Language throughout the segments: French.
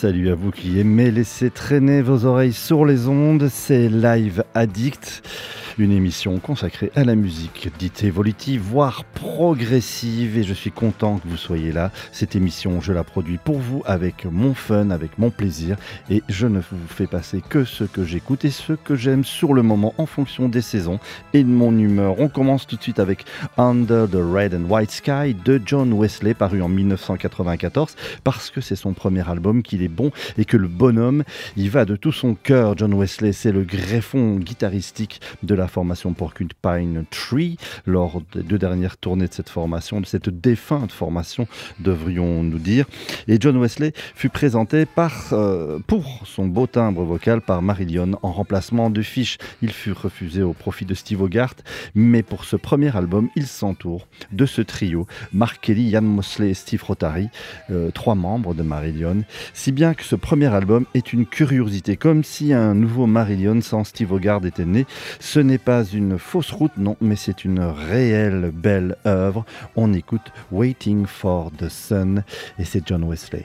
Salut à vous qui aimez laisser traîner vos oreilles sur les ondes, c'est Live Addict, une émission consacrée à la musique dite évolutive, voire progressive, et je suis content que vous soyez là. Cette émission, je la produis pour vous avec mon fun, avec mon plaisir, et je ne vous fais passer que ce que j'écoute et ce que j'aime sur le moment en fonction des saisons et de mon humeur. On commence tout de suite avec Under the Red and White Sky de John Wesley, paru en 1994, parce que c'est son premier album, qu'il est bon et que le bonhomme, il va de tout son cœur. John Wesley, c'est le greffon guitaristique de la formation Porcupine Tree lors des 2 dernières tournées de cette formation, de cette défunte formation, devrions-nous dire. Et John Wesley fut présenté pour son beau timbre vocal par Marillion en remplacement de Fish. Il fut refusé au profit de Steve Hogarth, mais pour ce premier album, il s'entoure de ce trio, Mark Kelly, Ian Mosley et Steve Rotary, 3 membres de Marillion, si bien que ce premier album est une curiosité, comme si un nouveau Marillion sans Steve Hogarth était né. Ce n'est pas une fausse route, non, mais c'est une réelle belle œuvre. On écoute Waiting for the Sun et c'est John Wesley.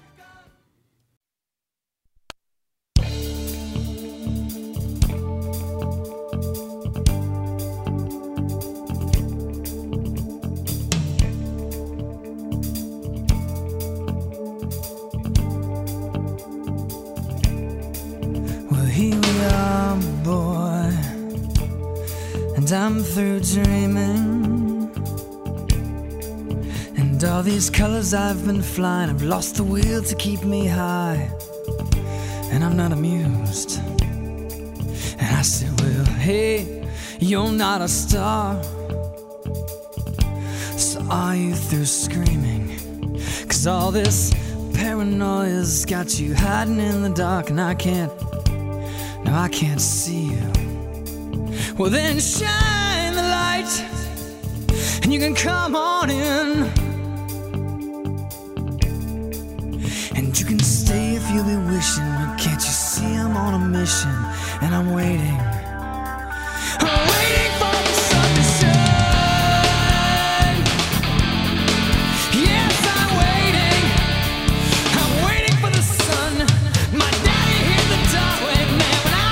Here we are, boy, and I'm through dreaming. And all these colors I've been flying have lost the will to keep me high. And I'm not amused. And I said, well, hey, you're not a star, so are you through screaming? 'Cause all this paranoia's got you hiding in the dark, and I can't see you. Well then shine the light, and you can come on in. And you can stay if you'll be wishing, but can't you see I'm on a mission? And I'm waiting for the sun to shine. Yes, I'm waiting for the sun. My daddy hit the doorway, man.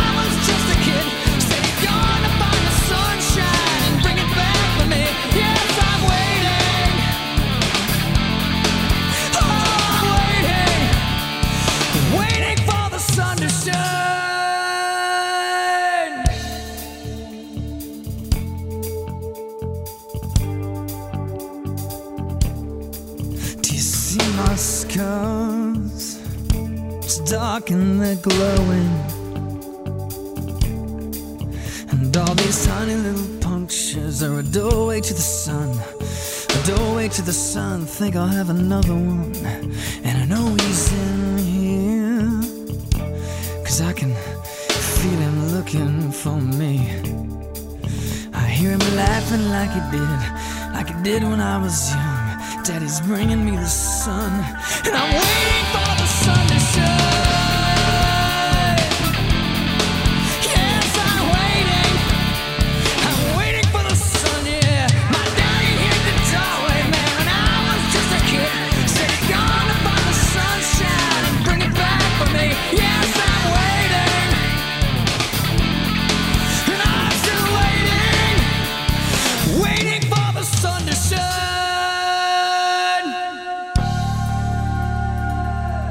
Scars, it's dark and they're glowing, and all these tiny little punctures are a doorway to the sun, a doorway to the sun. Think I'll have another one, and I know he's in here, 'cause I can feel him looking for me. I hear him laughing like he did when I was young. Daddy's bringing me the sun, and I'm waiting for the sun to shine. Yes, I'm waiting for the sun, yeah. My daddy hit the doorway, man, when I was just a kid. Said he's gonna find the sunshine and bring it back for me. Yes, I'm waiting, and I'm still waiting for the sun to shine.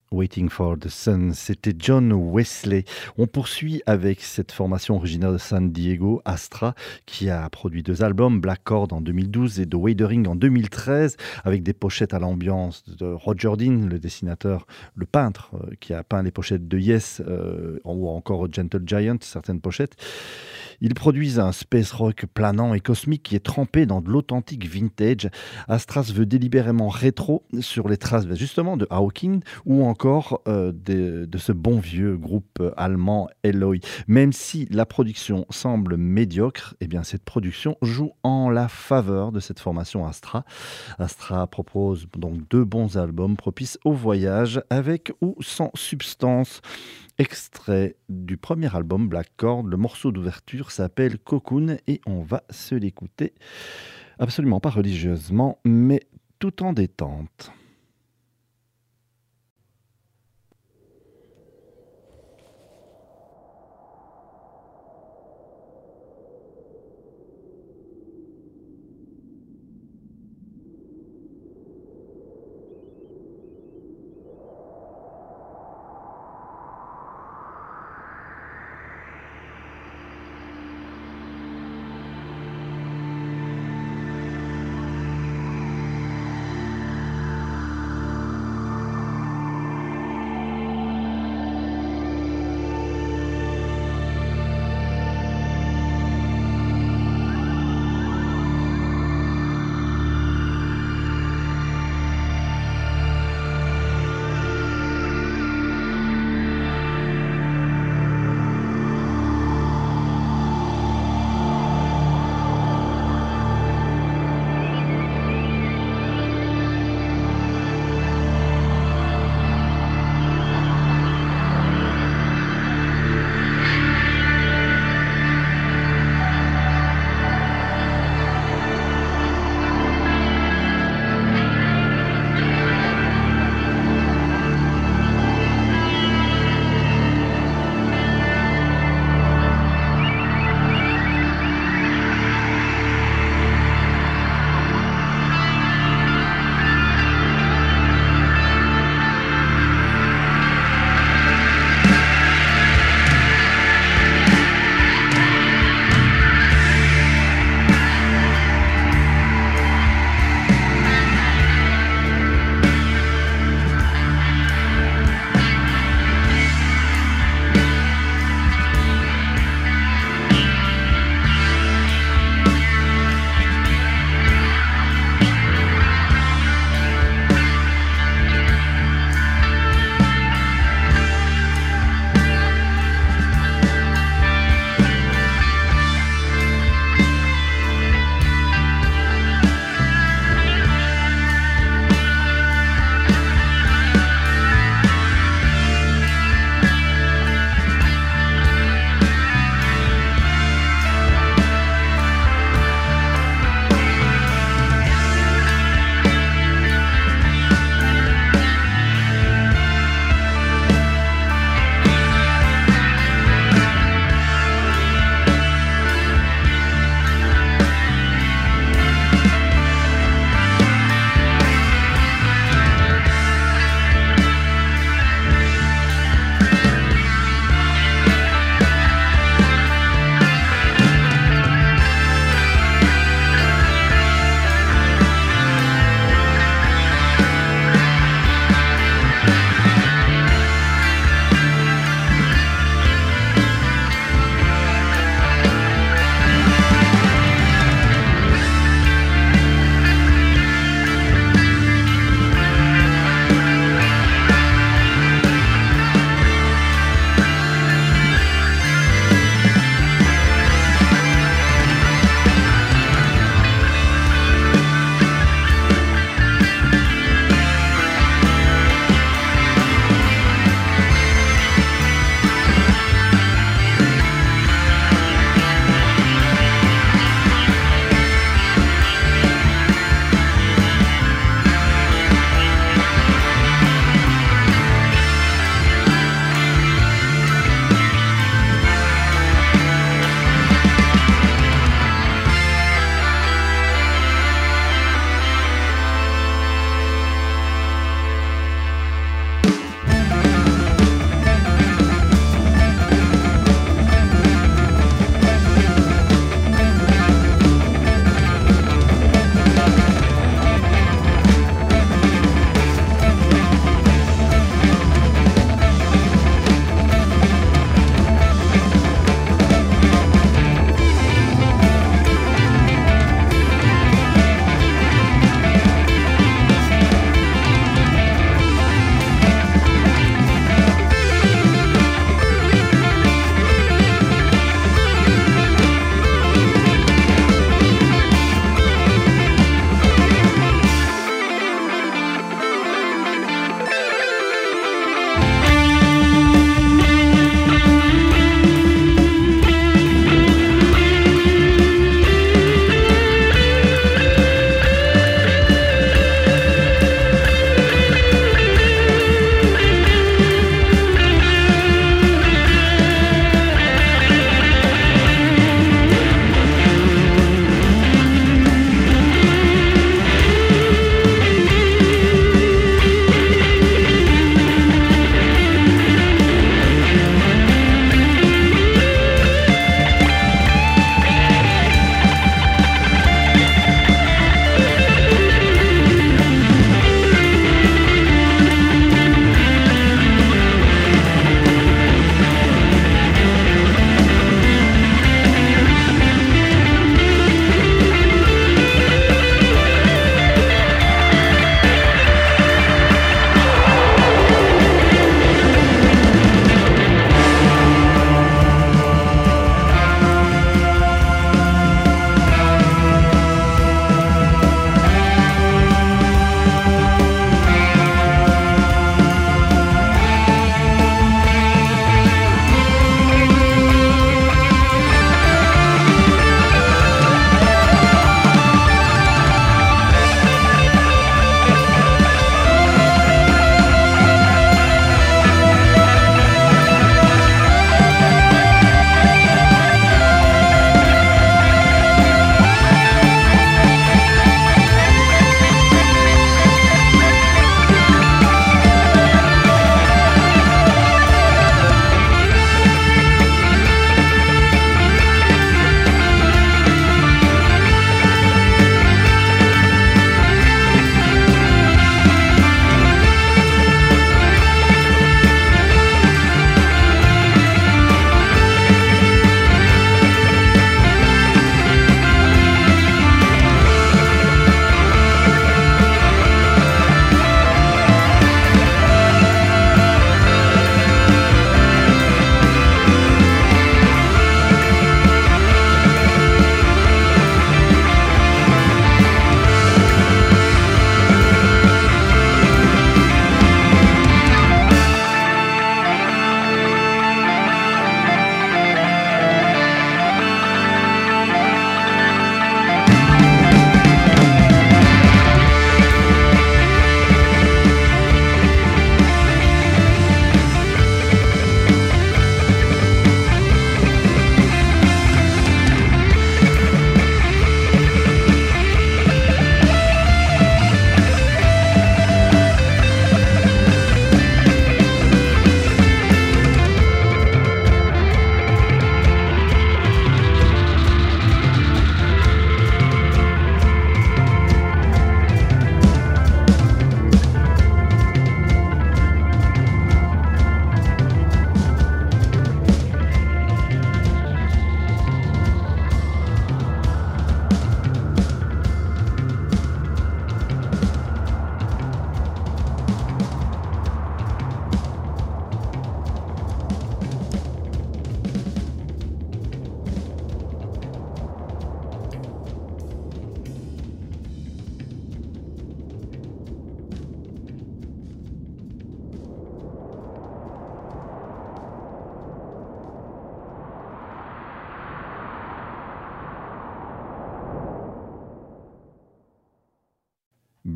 Waiting for the Sun, c'était John Wesley. On poursuit avec cette formation originaire de San Diego, Astra, qui a produit 2 albums, Black Chord en 2012 et The Withering en 2013, avec des pochettes à l'ambiance de Roger Dean, le dessinateur, le peintre qui a peint les pochettes de Yes ou encore Gentle Giant, certaines pochettes. Ils produisent un space rock planant et cosmique qui est trempé dans de l'authentique vintage. Astra se veut délibérément rétro sur les traces justement de Hawking ou encore de ce bon vieux groupe allemand Eloy. Même si la production semble médiocre, eh bien cette production joue en la faveur de cette formation Astra. Astra propose donc 2 bons albums propices au voyage avec ou sans substance. Extrait du premier album Black Chord, le morceau d'ouverture s'appelle Cocoon et on va se l'écouter absolument pas religieusement mais tout en détente.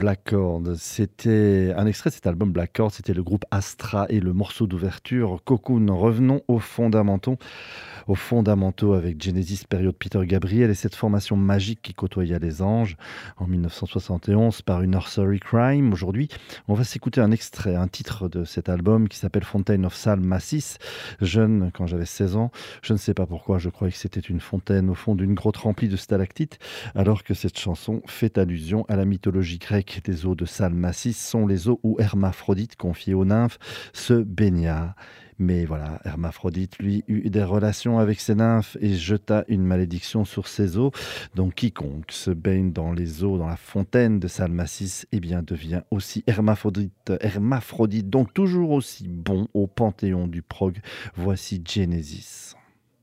Black Chord. C'était un extrait de cet album Black Chord, c'était le groupe Astra et le morceau d'ouverture Cocoon. Revenons aux fondamentaux avec Genesis, période Peter Gabriel et cette formation magique qui côtoya les anges en 1971 par une Nursery Crime. Aujourd'hui, on va s'écouter un extrait, un titre de cet album qui s'appelle Fountain of Salmacis. Jeune, quand j'avais 16 ans, je ne sais pas pourquoi, je croyais que c'était une fontaine au fond d'une grotte remplie de stalactites, alors que cette chanson fait allusion à la mythologie grecque des eaux de Salmacis, sont les eaux où Hermaphrodite, confié aux nymphes, se baigna. Mais voilà, Hermaphrodite, lui, eut des relations avec ses nymphes et jeta une malédiction sur ses eaux. Donc quiconque se baigne dans les eaux, dans la fontaine de Salmacis, eh bien devient aussi Hermaphrodite, donc toujours aussi bon au panthéon du prog. Voici Genesis.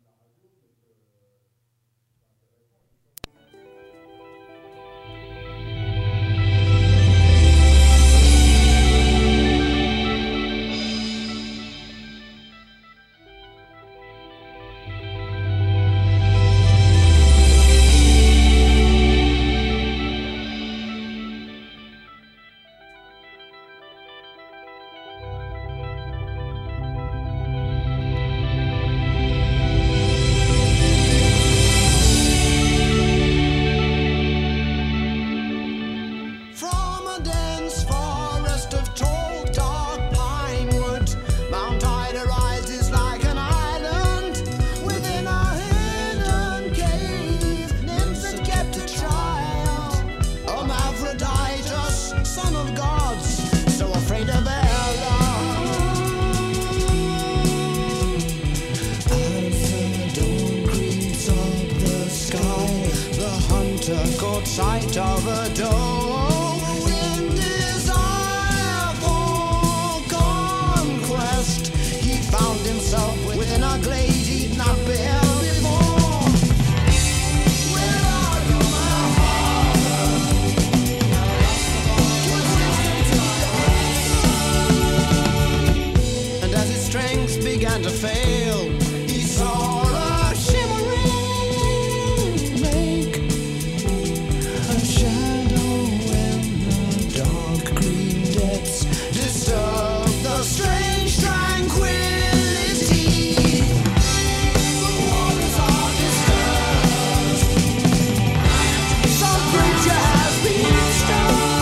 Sight of a door in desire for conquest. He found himself within a glade he'd not beheld before. Where are you, my father? And as his strength began to fail, he saw a shimmering lake. Shadow in the dark green depths disturb the strange tranquility. The waters are disturbed. Some creature has been stirred.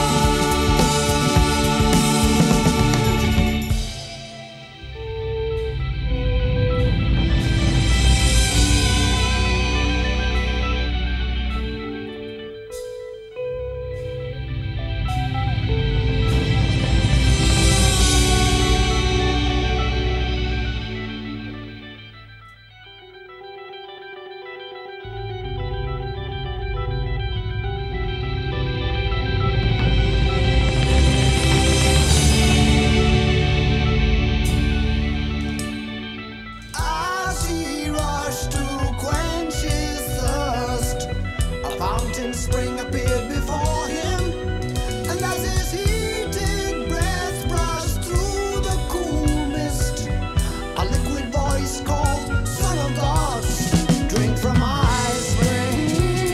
Spring appeared before him, and as his heated breath brushed through the cool mist, a liquid voice called, Son of God, drink from my spring.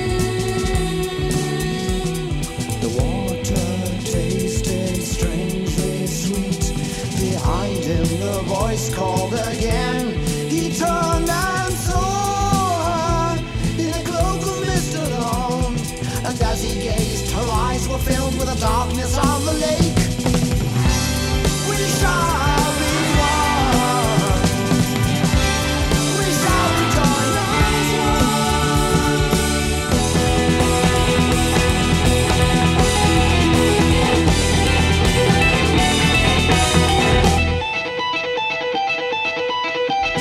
The water tasted strangely sweet. Behind him the voice called again. He turned and saw her in a cloak of mist alone. And as he gazed, her eyes were filled with the darkness of the lake. We shall be one. We shall rejoin as one.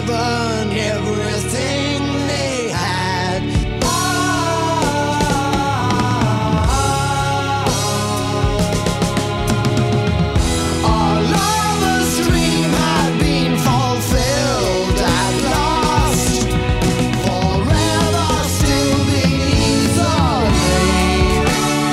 given everything they had. Our lover's dream had been fulfilled at last, forever still beneath the rain.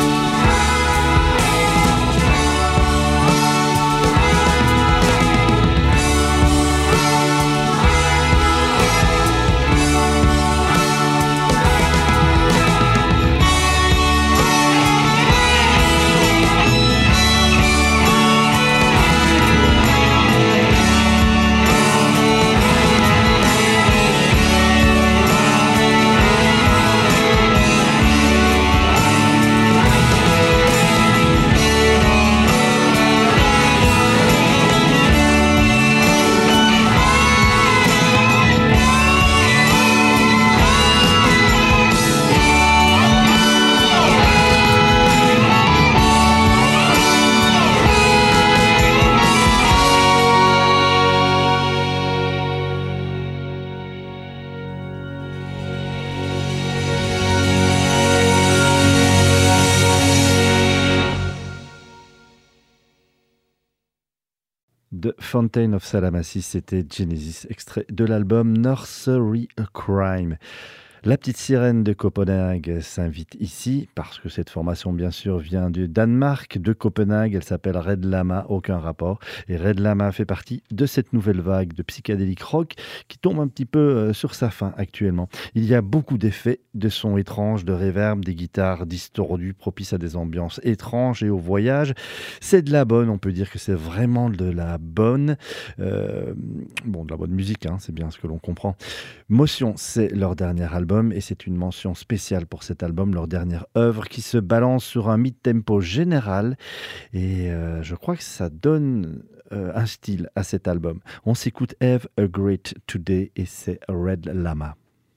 The Fountain of Salamassis, c'était Genesis, extrait de l'album Nursery Crime. La petite sirène de Copenhague s'invite ici parce que cette formation, bien sûr, vient du Danemark, de Copenhague. Elle s'appelle Red Lama, aucun rapport. Et Red Lama fait partie de cette nouvelle vague de psychédélique rock qui tombe un petit peu sur sa fin actuellement. Il y a beaucoup d'effets, de sons étranges, de reverb, des guitares distordues, propices à des ambiances étranges et au voyage. C'est de la bonne, on peut dire que c'est vraiment de la bonne, de la bonne musique, hein, c'est bien ce que l'on comprend. Motion, c'est leur dernier album. Et c'est une mention spéciale pour cet album, leur dernière œuvre qui se balance sur un mid-tempo général et je crois que ça donne un style à cet album. On s'écoute Have a Great Today et c'est Red Lama.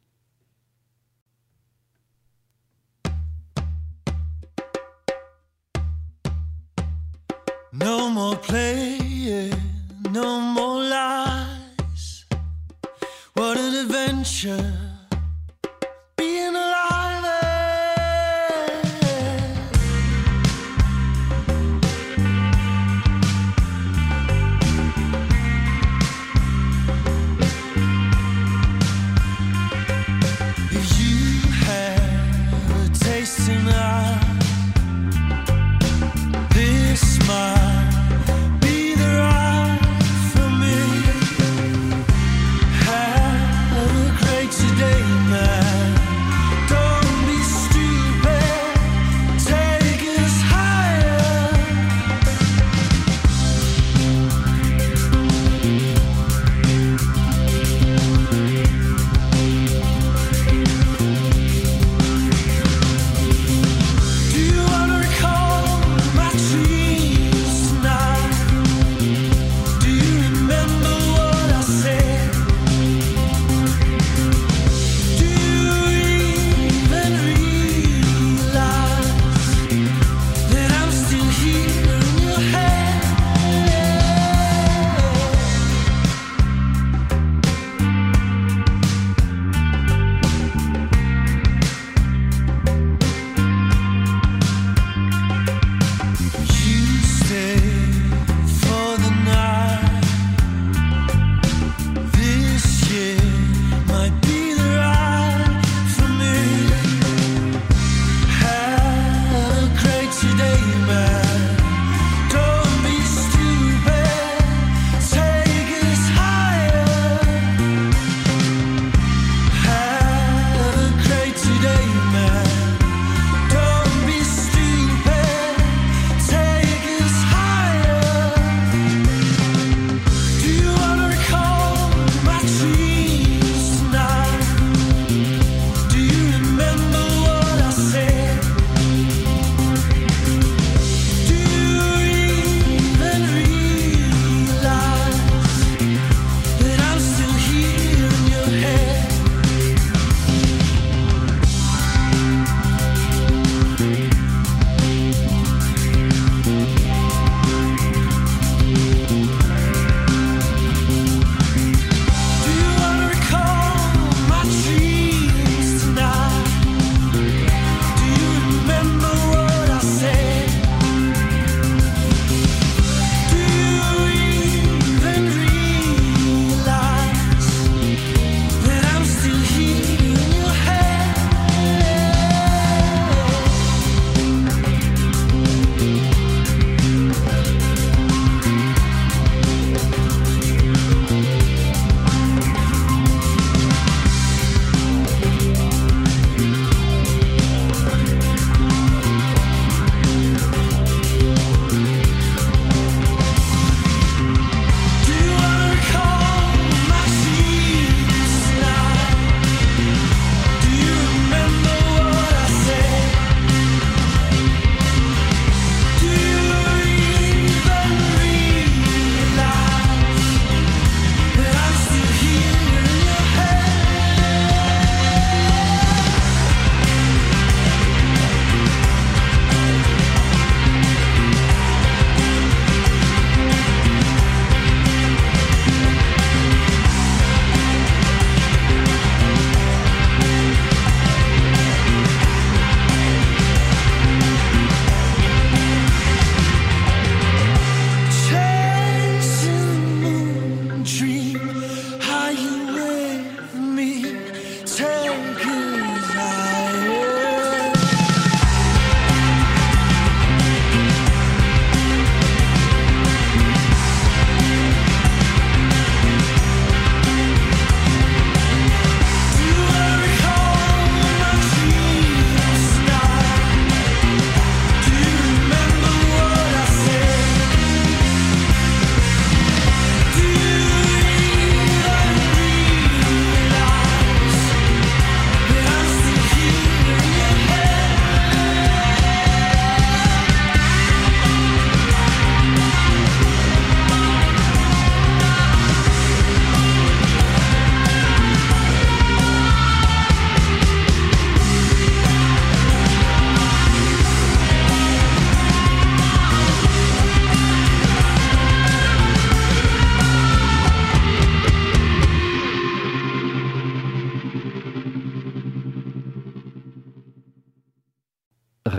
No more playing, no more lies. What an adventure. Being alive, if you had a taste in life, this might be the ride for me. Have a great today.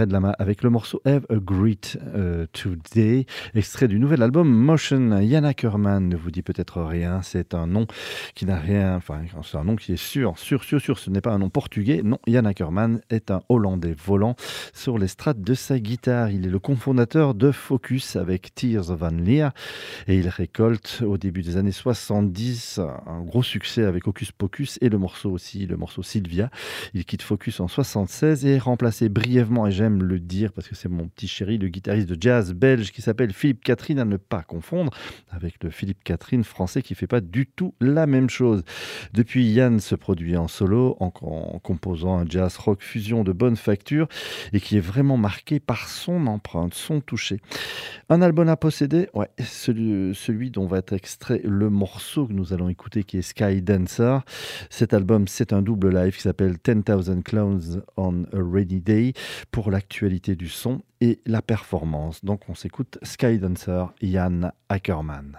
Fred Lama avec le morceau Have a Great Today, extrait du nouvel album Motion. Jan Ackerman ne vous dit peut-être rien, c'est un nom qui n'a rien, enfin c'est un nom qui est sûr, ce n'est pas un nom portugais, non, Jan Ackerman est un Hollandais volant sur les strates de sa guitare. Il est le cofondateur de Focus avec Tears Van Leer et il récolte au début des années 70 un gros succès avec Hocus Pocus et le morceau Sylvia. Il quitte Focus en 76 et est remplacé brièvement, et j'aime le dire parce que c'est mon petit chéri, le guitariste de jazz belge qui s'appelle Philippe Catherine, à ne pas confondre avec le Philippe Catherine français qui fait pas du tout la même chose. Depuis, Yann se produit en solo en composant un jazz rock fusion de bonne facture et qui est vraiment marqué par son empreinte, son toucher. Un album à posséder, ouais, celui dont va être extrait le morceau que nous allons écouter qui est Sky Dancer. Cet album, c'est un double live qui s'appelle 10,000 Clowns on a Rainy Day pour l'actualité du son et la performance. Donc on s'écoute Sky Dancer, Jan Ackerman.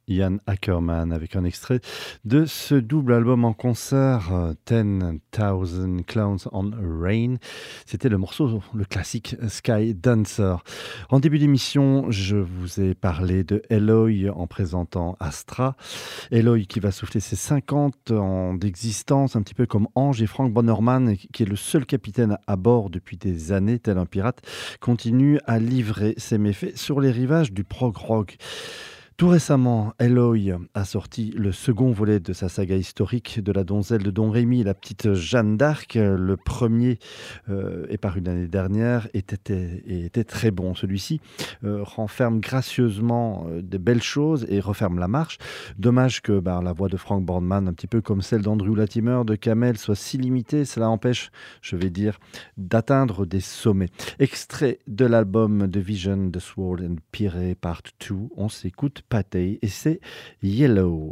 Ian Ackerman avec un extrait de ce double album en concert 10,000 Clowns on Rain. C'était le morceau, le classique Sky Dancer. En début d'émission, je vous ai parlé de Eloy en présentant Astra. Eloy qui va souffler ses 50 ans d'existence, un petit peu comme Ange, et Frank Bannerman, qui est le seul capitaine à bord depuis des années, tel un pirate, continue à livrer ses méfaits sur les rivages du prog rock. Tout récemment, Eloy a sorti le second volet de sa saga historique de la donzelle de Don Rémy, la petite Jeanne d'Arc. Le premier est paru l'année dernière, était très bon. Celui-ci renferme gracieusement des belles choses et referme la marche. Dommage que la voix de Frank Borman, un petit peu comme celle d'Andrew Latimer, de Kamel, soit si limitée. Cela empêche, je vais dire, d'atteindre des sommets. Extrait de l'album The Vision, The Sword and Pyre Part 2. On s'écoute Patey et c'est Yellow.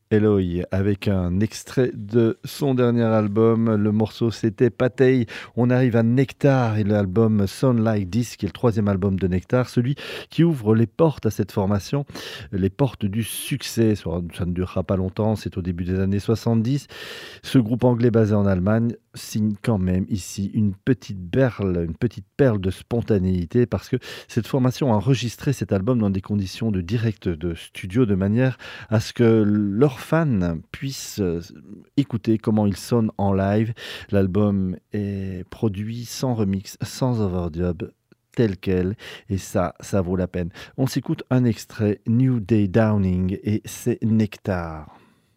Eloy avec un extrait de son dernier album. Le morceau c'était Patey. On arrive à Nectar et l'album Sound Like This qui est le troisième album de Nectar, celui qui ouvre les portes à cette formation, les portes du succès. Ça ne durera pas longtemps, c'est au début des années 70. Ce groupe anglais basé en Allemagne signe quand même ici une petite perle de spontanéité parce que cette formation a enregistré cet album dans des conditions de direct de studio de manière à ce que leurs fans puissent écouter comment ils sonnent en live. L'album est produit sans remix, sans overdub, tel quel, et ça vaut la peine. On s'écoute un extrait, New Day Downing, et c'est Nectar.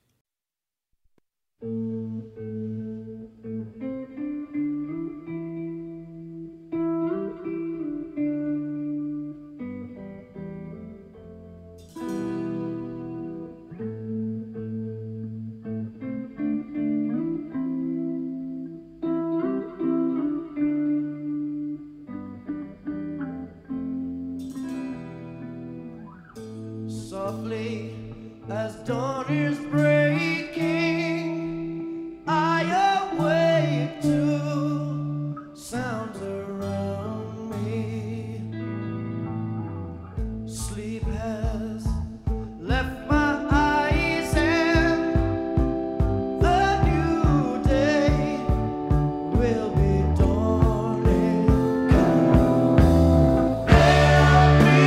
Softly as dawn is breaking, I awake to sounds around me. Sleep has left my eyes and the new day will be dawning. Help me.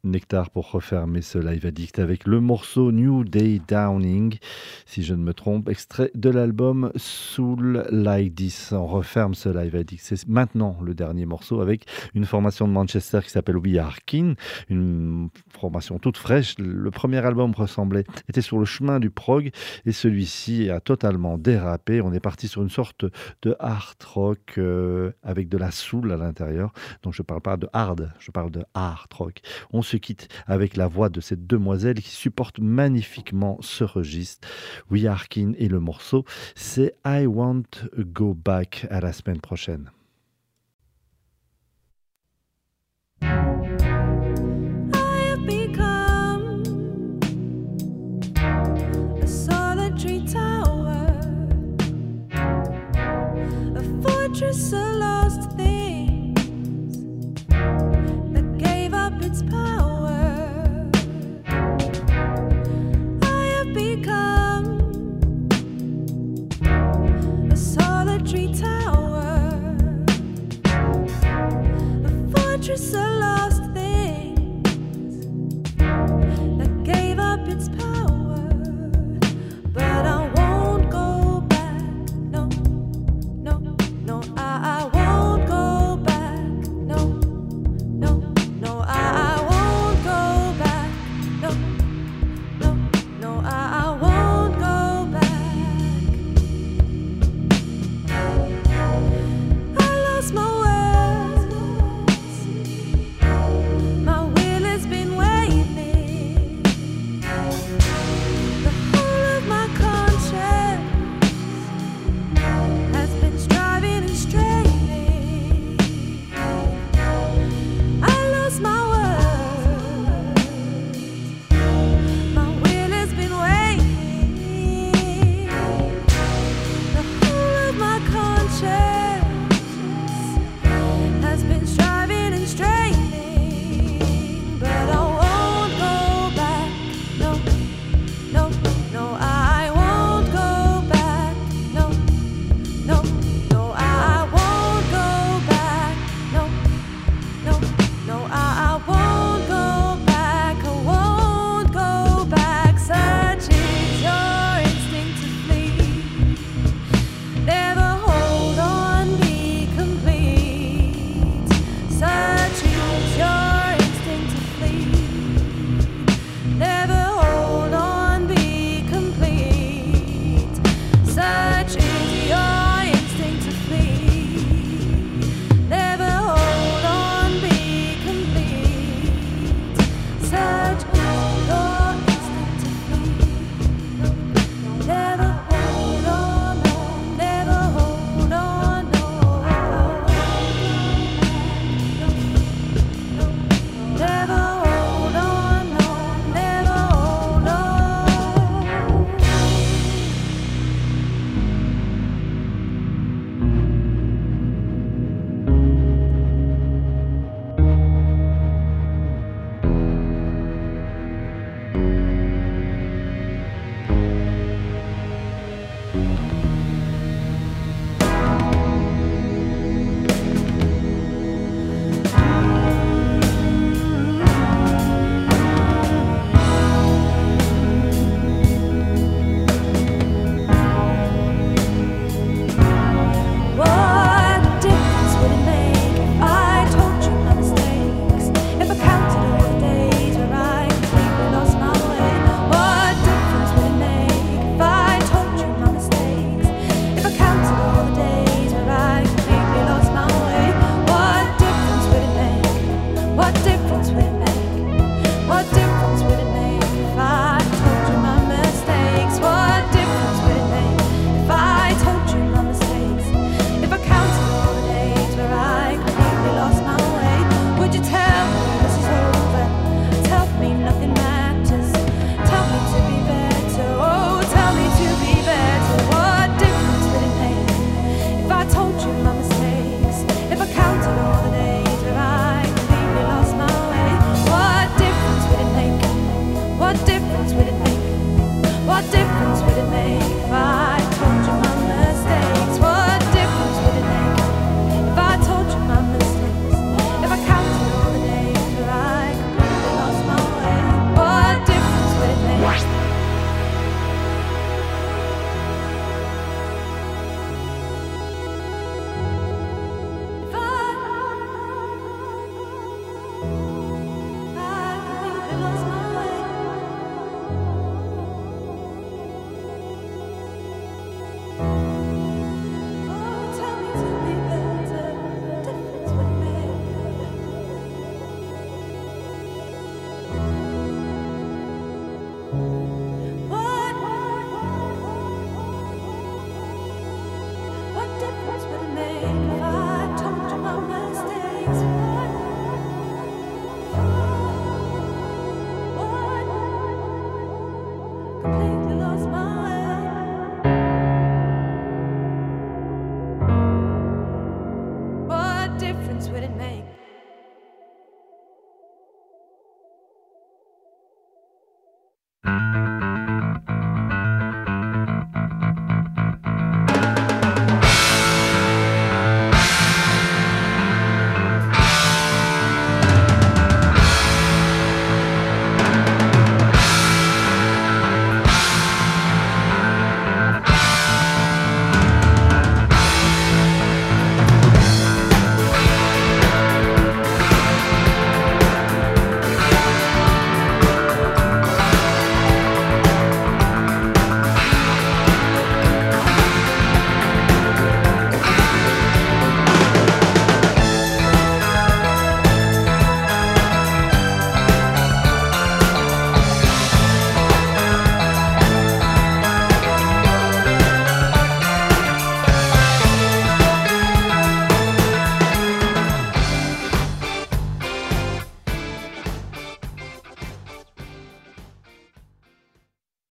Nectar pour refermer ce Live Addict avec le morceau New Day Downing, si je ne me trompe, extrait de l'album Soul Like This. On referme ce Live Addict. C'est maintenant le dernier morceau avec une formation de Manchester qui s'appelle We Are Keen, une formation toute fraîche. Le premier album était sur le chemin du prog et celui-ci a totalement dérapé. On est parti sur une sorte de hard rock avec de la soul à l'intérieur. Donc je ne parle pas de hard, je parle de hard rock. On se quitte avec la voix de cette demoiselle qui supporte magnifiquement ce registre. We Are Keen et le morceau, c'est I Want to Go Back. À la semaine prochaine.